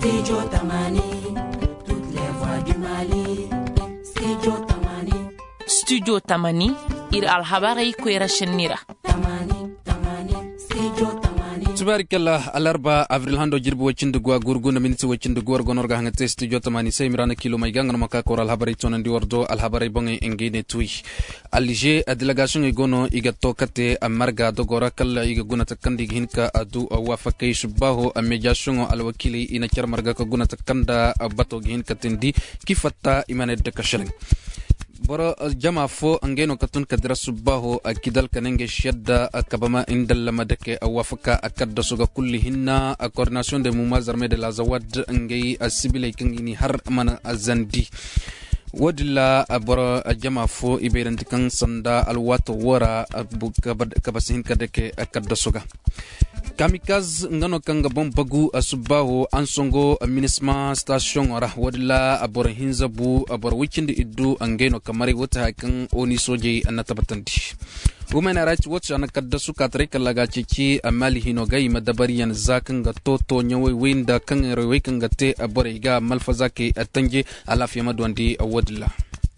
Studio Tamani, toutes les voix du Mali. Studio Tamani. Studio Tamani, ir alhabarai kuera shenira. Tamani, Studio Tamani. Tubarikalla alarba avril hando jirbu wacindugwa gurguna miniti wacindugwa gonorga hangate studio Tamani say mirana kilo maiganga maka kor alhabarai tonandi wardo alhabarai bonge engene tui. Alije a delegation igono igato kate amarga dogora kala iguna takandi hinka adu wafakay subaho a mediation alwakili ina char marga ko guna takanda bato hinka tendi kifatta imane de kashaling boro jama fo angeno katun kadra subaho akidal kanenge shadda akabama indal madake wafaka akadda suga kulli hinna coordination de mouvements armés de la zawad angay asibile kangini har mana azandi wadilla boro jama fo iberantikan sanda alwato wara kabasihin kadake akadda suga kamikaz ngano kanga bombagu asubaho ansongo minisma station ora wadla abor hinzabu abor weekend iddu angeno kamari wata hakan oni soje anatabatandi women rights watch anakadda suka tarika laga cici amali hino gai madabariyan zakanga toto nyawe winda kan rewe kanga te abor iga malfazake atanje alafiya madwandi wadla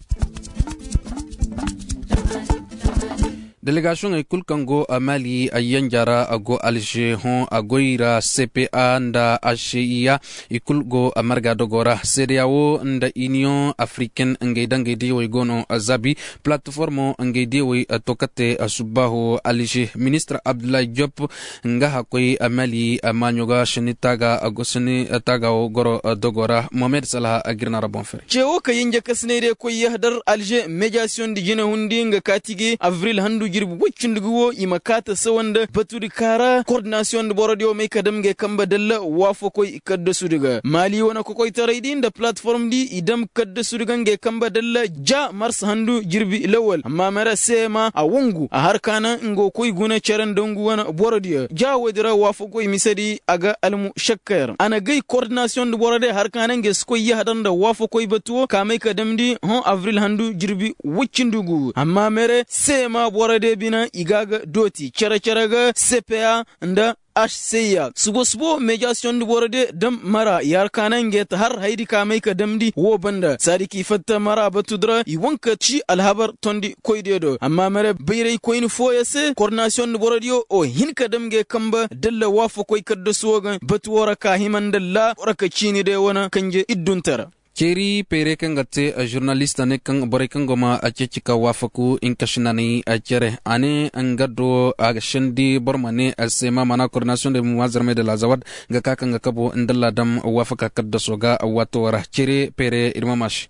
Delegation e kulkango amali ayanjara ago alje hon agoira CPA nda ACIA ikulgo amarga dogora CEDEAO nda Union Africaine ngaidange diwe gono azabi platformo ngaidiwe tokate asubaho alje ministre Abdoulaye Diop ngaha koy amali amanyoga shenitaga agosene taga goro dogora Mohamed Salah agirna rabon fer cewo kayinja kasnede koy yahdar alje mediation di jina hundi nga katige avril handu jirbu waccindugo imakata sawanda batudi kara coordination de borodio me kadamge kamba dalla wafo koy kadda sudiga mali wona ko koy taraydin da platform di idam kadda sudiga nge kamba dalla ja mars handu jirbi lawal amma mara sema a wongu a harkana ngo koy guna charan dongu wana borodio ja wadira wafo koy misadi aga almu shakkar ana gay coordination de borodio harkana nge skoy yahdan da wafo koy batuo kamay kadamdi hon avril handu jirbi waccindugo amma mere sema borodio bina igaga doti chara-charaga CPA nda HCA subo mediation du borode dam mara yar kanange ta har haidi kamai ka damdi wo banda sadiki fatta mara batudra I wanka ci alhabar tondi koydedo amma mare bayrai koyin foyase coordination du borodio o hinka damge kamba dalla wafo koy kadda suwaga batuwara ka himan dalla oraka cini de wona kanje idduntara Cheri pere kangate journaliste ne kang bore kangoma achechika wafaku inkashinani achere ane angado agashandi bormane asema mana coordination de mouvements armés de la zawad ngaka ngakabo ndalla dam wafaka kadda soga wato wara cheri pere irmamash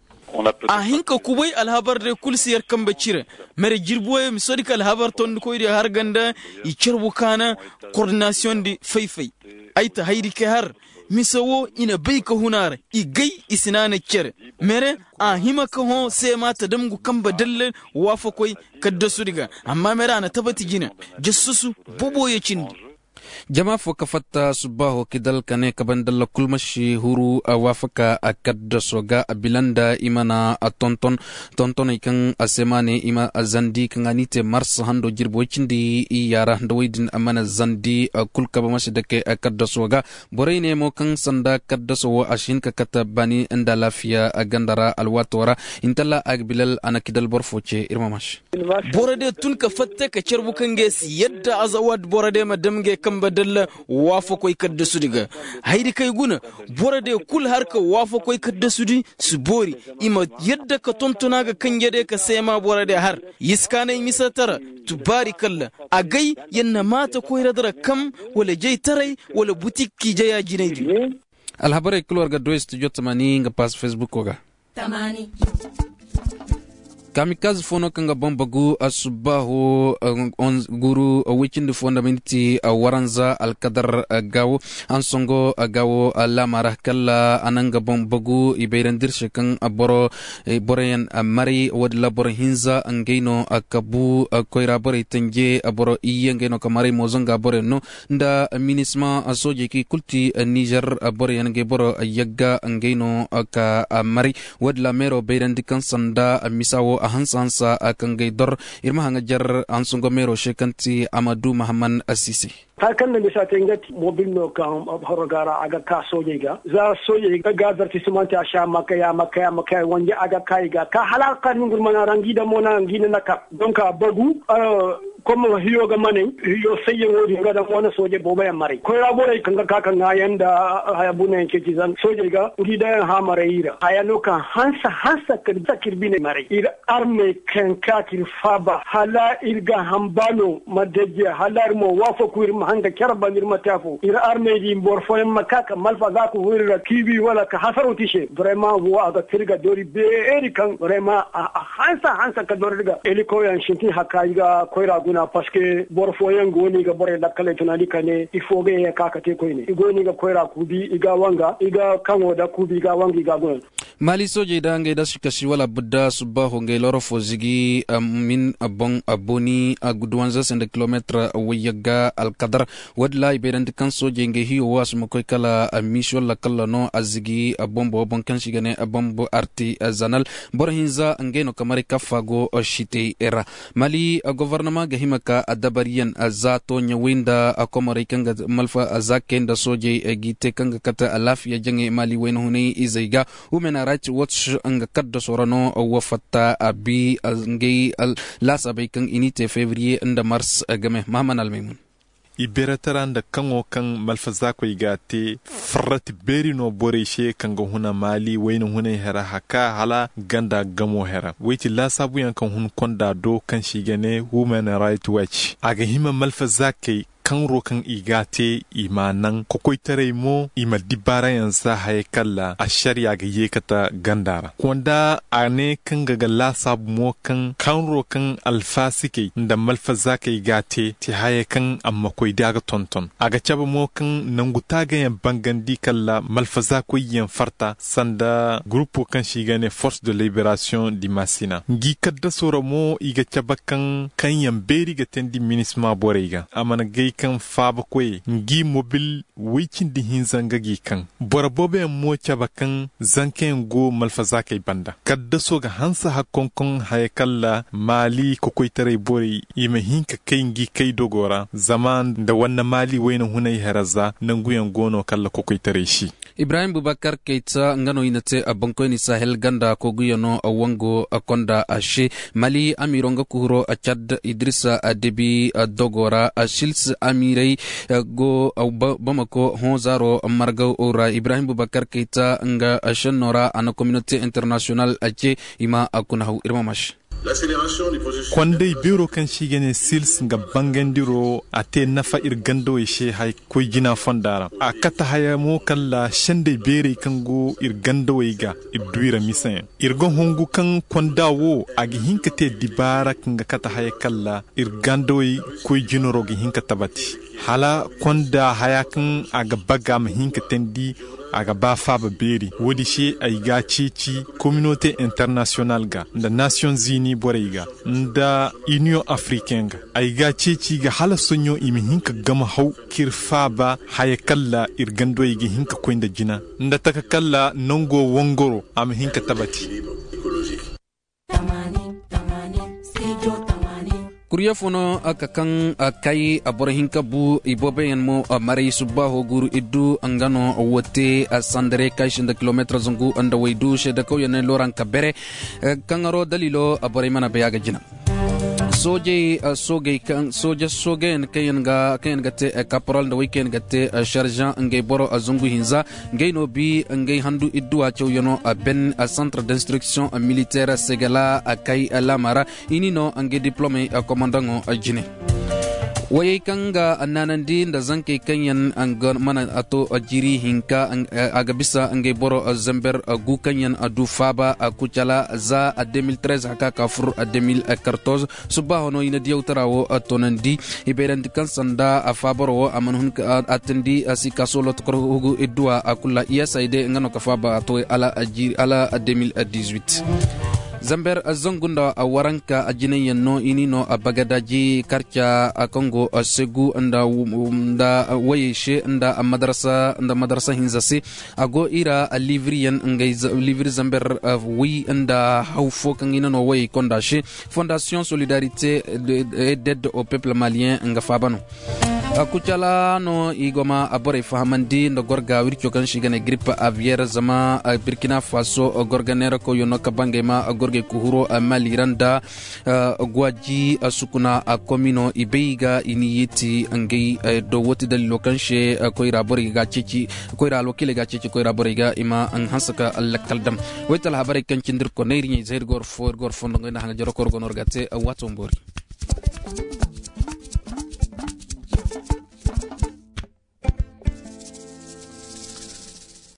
a hinka kubai alhabar da kulsiyar kan bacire mere jirboye misodika alhabar ton ko ide har ganda I cerbu kana coordination di faifai aita haidi ke har misawo ina bai ka hunare I gai isinana kere mere a hima ka hon sai mata damgu kamba dalle wafa koi kadda su diga amma mere ana tabati gina jassusu bobo ya cindi jama fo kafatta subaho kidal kane kabandalla kulmashi huru wafaka akadda soga abilanda imana tonton ikan asemane ima azandi kanganite mars hando jirbo cindi yara ndawidin amana zandi kulkaba mashi dake akadda soga borene mo kan sanda kadda so ashin ka katabani inda lafiya agandara alwatora intalla agbilal ana kidal borfoce irmamash borade tun ka fatta ka cerbu kange yadda azawad borade madamge kamba dalla wafa koy kadda sudiga haydi kay guna borade kul harka wafa koy kadda sudi su bori ima yadda ka tontuna ga kangede ka sema borade har yiskane misatara tubari kalla agai yanna mata koy radara kam wala jey taray wala butiki jaya jinaydi alhabare kulwar ga do studio Tamani nga pas Facebook oga Tamani kamikaze fono kanga bombagu asubahu on guru weekend fundamentti waranza alqadar gawo ansongo gawo lamara kala ananga bombagu ibeirandir shekan aboro boreyan mari wadla bor hinza angeino akabu koira bore tenge aboro iyengeno kamari mozonga bore no nda minisma asoje ki kulti Niger boreyan ge boro yagga angeino aka mari wadla mero beirandikan sanda misawo a hansa akan gaidor irma hangajar an sungomero shekanti Amadou Mahaman Assisi kan da bisa tengati mobil no kan horogara aga ka soje ga za soje ga advertisement a sha makaya wanje aga kai ga ka halaka ningul mana rangi da mona ngina naka donc bagu comme hiyo ga mane hiyo saye wodi ga da mona soje boba ya mare ko ra bore kan ka kan yanda haya bunen ke tizan soje ga udi da ha mare ira haya no kan hansa ka kirbine mare ira arme kan ka kirfaba hala irga hambano madeje halar mo wafo kuirma hanga karba nirma tafu ira armeji borfoyen makaka malfa za ku wurira kibi wala ka hasaru tishe vraiment wo aga tirga dori be eri kan vraiment hansa ka dori ga eliko yan shinti hakaiga koira guna paske borfoyen goni ga bore dakale tunali kane ifoge ya kaka te koine igoni ga koira kubi iga wanga iga kanwo da kubi ga wangi ga gona mali soje da ngai da shikashi wala budda subba hongai loro fozigi min abon aboni agudwanza sende kilometre wayaga alqadar wadla ibedan kan soje ngai hiyo wasu makoy kala mission la kala no azigi bombo bon kan shigane bombo arti zanal borhinza ngai no kamari kafago shite era mali gouvernement ga himaka adabariyan azato nyawinda akomari kanga malfa azakenda soje gite kanga kata alafiya jange mali weno hunai izaiga umena right watch anga kadda sorano wafata abi ngai lasa baykan inite février nda mars game maman almaymun iberataran da kango kan malfaza ko igate farati beri no boreshe kanga huna mali wayno huna hera haka hala ganda gamo hera weti la sabu yan kan hun konda do kan shigane human right watch aga hima malfaza kai kan rokan igate imanan kokoitare mo ima dibara yansa haykalla a shari'a ga yekata gandara kwanda ane kan ga la sabu mo kan rokan alfasike da malfaza kai igate ti haykan amma koi daga tonton aga chaba mo kan nanguta ga yan bangandi kalla malfaza ko yan farta sanda grupo kan shigane force de libération di Masina ngi kadda soro mo iga chaba kan yan beri ga tendi minisma borega amana gay kan faba kwe ngi mobil wicin di hinzanga gi kan borabobe mo chaba kan zanken go malfaza kai banda kadda so ga hansa hakonkon haykalla mali kokoitare bori ima hinka kai ngi kai dogora zaman da wannan mali wayna hunai haraza nanguyan gono kalla kokoitare shi Ibrahim Bubakar Keita ngano inate abankoini Sahel ganda koguyano awango akonda ashe mali amironga kuhuro achad Idrissa Adebi dogora ashils amirei go bamako honzaro marga ora Ibrahim Bubakar Keita nga ashenora ana communauté internationale ache ima akunahu irmamash kwandai biro kan shigene sils nga bangandiro ate nafa irgando ishe hay koy gina fondara akata haya mo kala shande bere kango irgando iga idwira misen irgon hongu kan kwandawo agi hinkate dibara kanga kata haya kala irgando koy ginoro gi hinkata bati hala kwanda haya kan aga baga ma hinkatendi aga ba faba beri wodi she aiga cici communauté internationale ga da Nations Unies boraiga da Union Africaine ga aiga cici ga hala sonyo imi hinka gama hau kirfaba hayakalla irgando igi hinka koinda jina nda takakalla nongo wongoro am hinka tabati kuriya fono akakan akai aborhinka bu ibobe yanmo mari subaho guru iddu angano wote sandere kaishinda kilometra zungu anda waidu sheda ko yene loran kabere kangaro dalilo aboremana bayaga jina soje kayan gate caporal da weekend gate sergent ngay boro azungu hinza ngay no bi ngay handu iddu a yono ben centre d'instruction militaire segala akay lamara inino ngay diplômé commandant ajine waye kanga annanandi da zanke kanyan angar mana ato ajiri hinka agabisa angay boro zamber gu kanyan adu faba akuchala za 2013 haka kafur 2014 subahono ina diawtarawo atonandi iberan kan sanda afaboro amanhun atandi asika solo to hugu edua akula iya saide ngano kafaba ato ala ajiri ala 2018 Zamber azongunda waranka ajine yanno inino bagadaji karcha Kongo segu nda wayeshe nda madrasa hinzasi ago ira livrian ngay livri Zamber wi nda hawfo kangina no way kondashi Fondation Solidarité et d'aide au peuple malien nga fabano kuchala no igoma abore fahamandi ndo gorga wircho kan shigane grippe aviaire zama Burkina Faso gorganera ko yono kabangema gorge kuhuro maliranda gwaji sukuna komino ibeiga iniyiti angei do woti dal lokanshe ko ira boriga cici ko ira lokile ga cici ko ira boriga ima an hansaka allakaldam wetal habare kan cindir ko neyri zair gor fondo ngena hanga joro korgonor gate wato mbori